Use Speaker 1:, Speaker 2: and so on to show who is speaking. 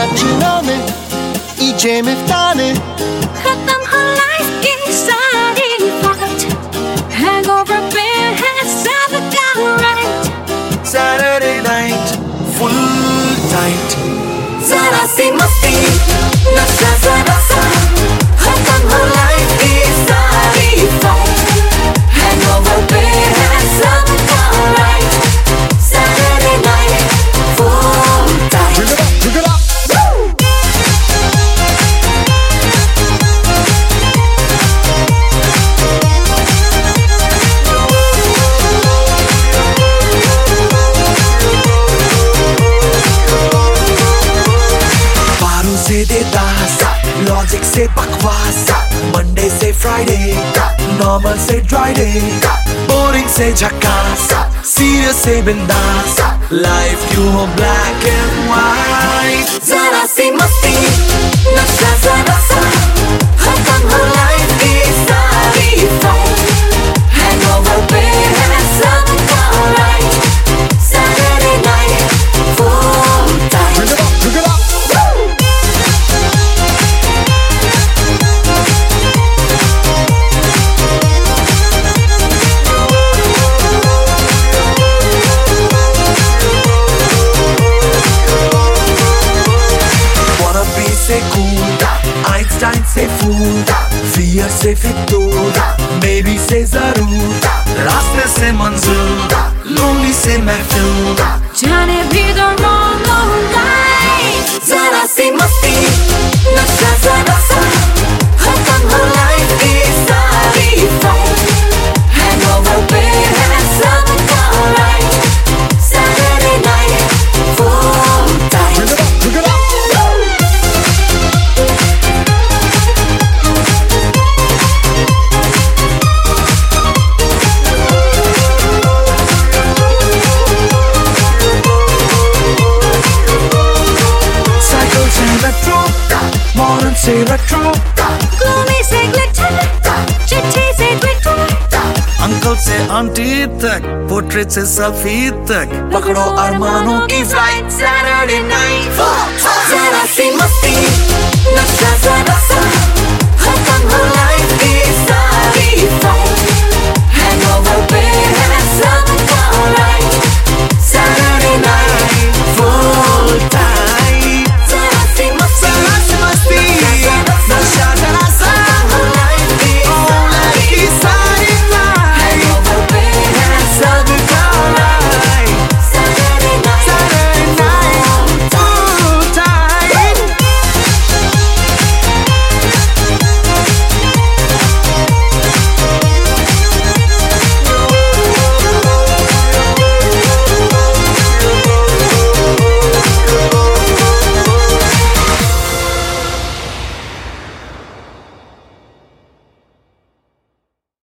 Speaker 1: zaczynamy, idziemy w tany.
Speaker 2: खत्म हो life की सारी fight. Hangover beer has never got right.
Speaker 1: Saturday night, full tight.
Speaker 2: जरा सी मस्ती, नशा जरा सा. खत्म हो life की सारी fight. Hangover beer has never got right. Saturday night, full tight.
Speaker 1: Drink it up. से देता लॉजिक से बकवास, मंडे से फ्राइडे, नॉर्मल से ड्राई डे, बोरिंग से झकास, सीरियस से बिंदास, लाइफ क्यों हो ब्लैक एंड व्हाइट.
Speaker 2: जरा सी मस्ती, नशा जरा सा. खत्म हो लाइफ की सारी फाइट. हैंगओवर पे है सबका right. Saturday night, full tight.
Speaker 1: Drink it up. से cool, Einstein से fool, fear से फितूर, maybe से जरूर, रास्ते से मंजूर, lonely से महफूर.
Speaker 2: जाने भी the wrong or right. जरा सी मस्ती, नशा जरा सा. खत्म हो लाइफ की सारी फाइट. हैंगओवर पे है सबका right. Saturday night, full tight.
Speaker 1: Drink it up. Modern से retro,
Speaker 2: gloomy से glitter, चिट्ठी से Twitter.
Speaker 1: अंकल से आंटी तक, पोर्ट्रेट से सेल्फी तक, पकड़ो अरमानों की फ्लाइट. Saturday night,
Speaker 2: जरा सी मस्ती, नशा जरा सा.